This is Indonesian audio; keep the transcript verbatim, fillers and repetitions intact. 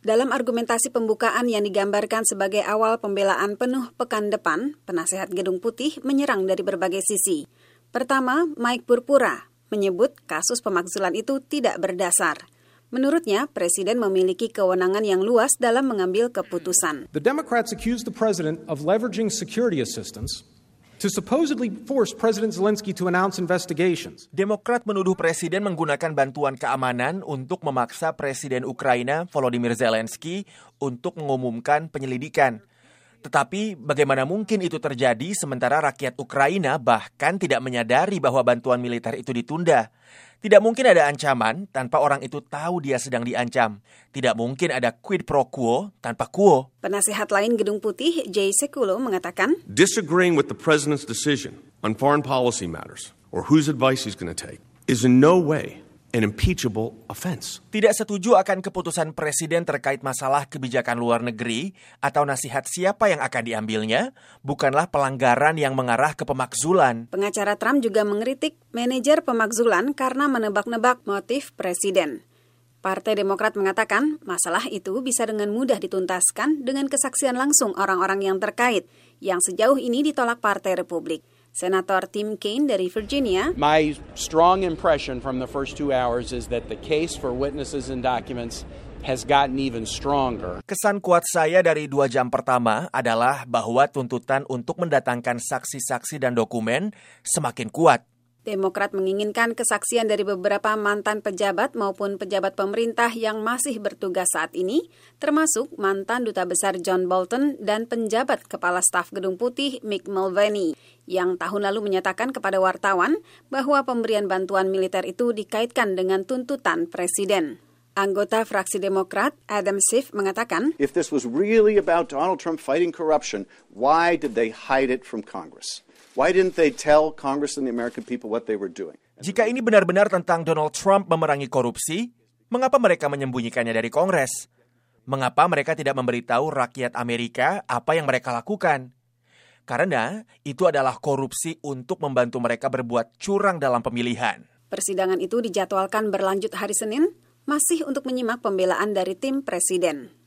Dalam argumentasi pembukaan yang digambarkan sebagai awal pembelaan penuh pekan depan, penasehat Gedung Putih menyerang dari berbagai sisi. Pertama, Mike Purpura menyebut kasus pemakzulan itu tidak berdasar. Menurutnya, Presiden memiliki kewenangan yang luas dalam mengambil keputusan. The Democrats accused the President of leveraging security assistance to supposedly force President Zelensky to announce investigations. Demokrat menuduh Presiden menggunakan bantuan keamanan untuk memaksa Presiden Ukraina Volodymyr Zelensky untuk mengumumkan penyelidikan. Tetapi bagaimana mungkin itu terjadi sementara rakyat Ukraina bahkan tidak menyadari bahwa bantuan militer itu ditunda? Tidak mungkin ada ancaman tanpa orang itu tahu dia sedang diancam. Tidak mungkin ada quid pro quo tanpa quo. Penasehat lain Gedung Putih, Jay Sekulow, mengatakan, disagreeing with the president's decision on foreign policy matters or whose advice he's going to take is in no way an impeachable offense. Tidak setuju akan keputusan Presiden terkait masalah kebijakan luar negeri atau nasihat siapa yang akan diambilnya bukanlah pelanggaran yang mengarah ke pemakzulan. Pengacara Trump juga mengkritik manajer pemakzulan karena menebak-nebak motif Presiden. Partai Demokrat mengatakan masalah itu bisa dengan mudah dituntaskan dengan kesaksian langsung orang-orang yang terkait, yang sejauh ini ditolak Partai Republik. Senator Tim Kaine dari Virginia. My strong impression from the first two hours is that the case for witnesses and documents has gotten even stronger. Kesan kuat saya dari dua jam pertama adalah bahwa tuntutan untuk mendatangkan saksi-saksi dan dokumen semakin kuat. Demokrat menginginkan kesaksian dari beberapa mantan pejabat maupun pejabat pemerintah yang masih bertugas saat ini, termasuk mantan Duta Besar John Bolton dan penjabat Kepala Staf Gedung Putih Mick Mulvaney, yang tahun lalu menyatakan kepada wartawan bahwa pemberian bantuan militer itu dikaitkan dengan tuntutan Presiden. Anggota fraksi Demokrat, Adam Schiff, mengatakan, if this was really about Donald Trump fighting corruption, why did they hide it from Congress? Why didn't they tell Congress and the American people what they were doing? Jika ini benar-benar tentang Donald Trump memerangi korupsi, mengapa mereka menyembunyikannya dari Kongres? Mengapa mereka tidak memberitahu rakyat Amerika apa yang mereka lakukan? Karena itu adalah korupsi untuk membantu mereka berbuat curang dalam pemilihan. Persidangan itu dijadwalkan berlanjut hari Senin, masih untuk menyimak pembelaan dari tim Presiden.